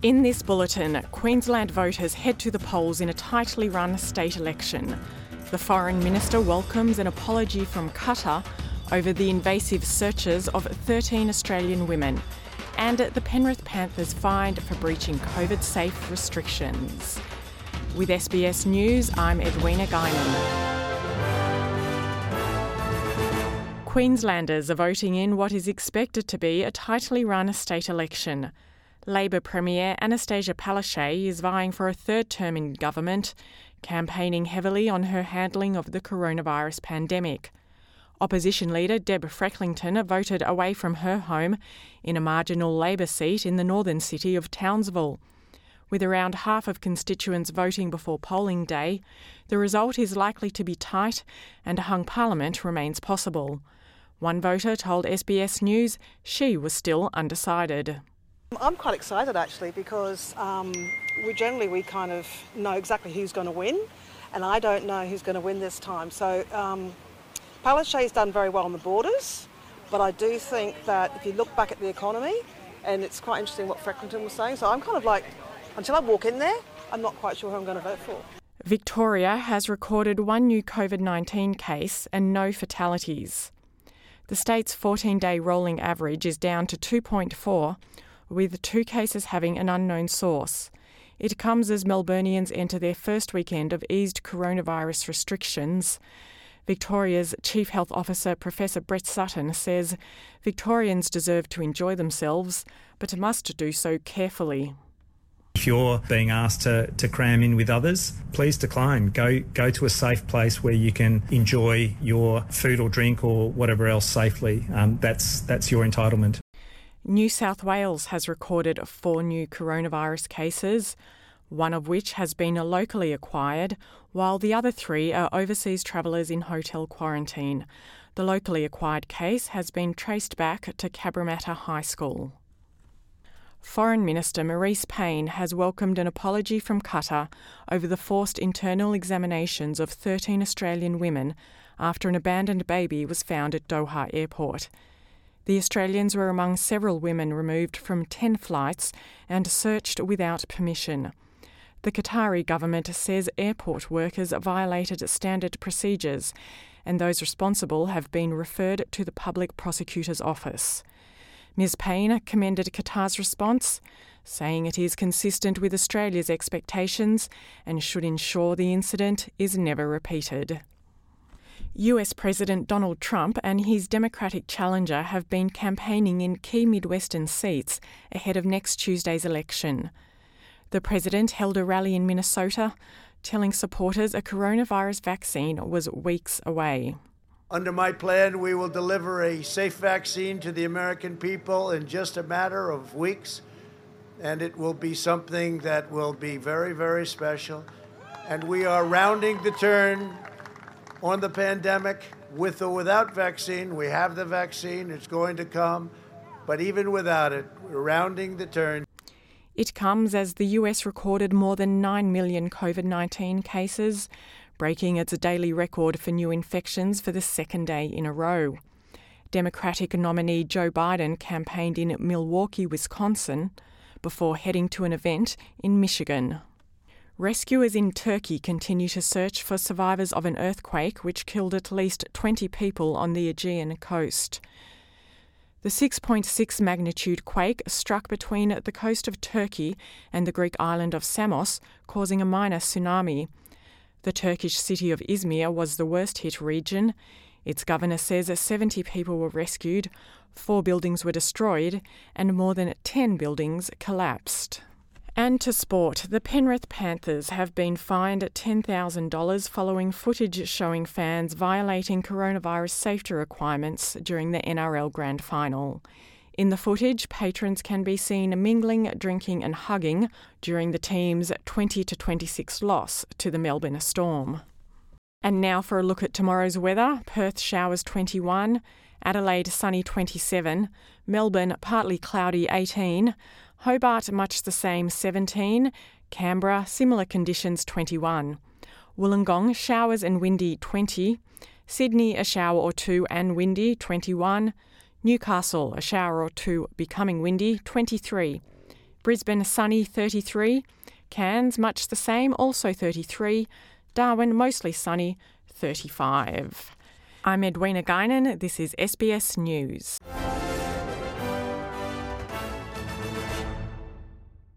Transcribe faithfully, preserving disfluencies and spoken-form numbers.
In this bulletin, Queensland voters head to the polls in a tightly run state election. The Foreign Minister welcomes an apology from Qatar over the invasive searches of thirteen Australian women. And the Penrith Panthers fined for breaching COVID-safe restrictions. With S B S News, I'm Edwina Guinan. Queenslanders are voting in what is expected to be a tightly run state election. Labor Premier Anastasia Palaszczuk is vying for a third term in government, campaigning heavily on her handling of the coronavirus pandemic. Opposition leader Deb Frecklington voted away from her home in a marginal Labor seat in the northern city of Townsville. With around half of constituents voting before polling day, the result is likely to be tight and a hung parliament remains possible. One voter told S B S News she was still undecided. I'm quite excited actually because um, we generally we kind of know exactly who's going to win, and I don't know who's going to win this time. So um, Palaszczuk's done very well on the borders, but I do think that if you look back at the economy, and it's quite interesting what Frecklington was saying, so I'm kind of like, until I walk in there, I'm not quite sure who I'm going to vote for. Victoria has recorded one new COVID nineteen case and no fatalities. The state's fourteen-day rolling average is down to two point four, with two cases having an unknown source. It comes as Melburnians enter their first weekend of eased coronavirus restrictions. Victoria's Chief Health Officer, Professor Brett Sutton, says Victorians deserve to enjoy themselves, but must do so carefully. If you're being asked to, to cram in with others, please decline. Go go to a safe place where you can enjoy your food or drink or whatever else safely. Um, that's that's your entitlement. New South Wales has recorded four new coronavirus cases, one of which has been locally acquired, while the other three are overseas travellers in hotel quarantine. The locally acquired case has been traced back to Cabramatta High School. Foreign Minister Marise Payne has welcomed an apology from Qatar over the forced internal examinations of thirteen Australian women after an abandoned baby was found at Doha Airport. The Australians were among several women removed from ten flights and searched without permission. The Qatari government says airport workers violated standard procedures, and those responsible have been referred to the Public Prosecutor's Office. Ms Payne commended Qatar's response, saying it is consistent with Australia's expectations and should ensure the incident is never repeated. U S President Donald Trump and his Democratic challenger have been campaigning in key Midwestern seats ahead of next Tuesday's election. The president held a rally in Minnesota, telling supporters a coronavirus vaccine was weeks away. Under my plan, we will deliver a safe vaccine to the American people in just a matter of weeks, and it will be something that will be very, very special. And we are rounding the turn on the pandemic, with or without vaccine. We have the vaccine, it's going to come, but even without it, we're rounding the turn. It comes as the U S recorded more than nine million COVID nineteen cases, breaking its daily record for new infections for the second day in a row. Democratic nominee Joe Biden campaigned in Milwaukee, Wisconsin, before heading to an event in Michigan. Rescuers in Turkey continue to search for survivors of an earthquake which killed at least twenty people on the Aegean coast. The six point six magnitude quake struck between the coast of Turkey and the Greek island of Samos, causing a minor tsunami. The Turkish city of Izmir was the worst-hit region. Its governor says seventy people were rescued, four buildings were destroyed, and more than ten buildings collapsed. And to sport, the Penrith Panthers have been fined ten thousand dollars following footage showing fans violating coronavirus safety requirements during the N R L Grand Final. In the footage, patrons can be seen mingling, drinking and hugging during the team's twenty to twenty-six loss to the Melbourne Storm. And now for a look at tomorrow's weather. Perth showers twenty-one, Adelaide sunny twenty-seven, Melbourne partly cloudy eighteen, Hobart much the same seventeen, Canberra similar conditions twenty-one, Wollongong showers and windy twenty, Sydney a shower or two and windy twenty-one, Newcastle a shower or two becoming windy twenty-three, Brisbane sunny thirty-three. Cairns much the same, also thirty-three. Darwin mostly sunny, thirty-five. I'm Edwina Guinan. This is S B S News.